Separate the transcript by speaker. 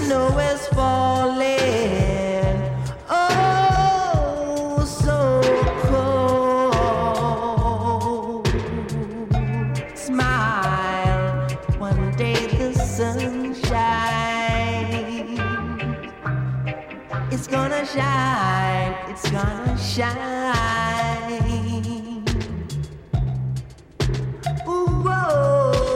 Speaker 1: snow is falling. Oh, so cold. Smile, one day the sun shines. It's gonna shine, it's gonna shine.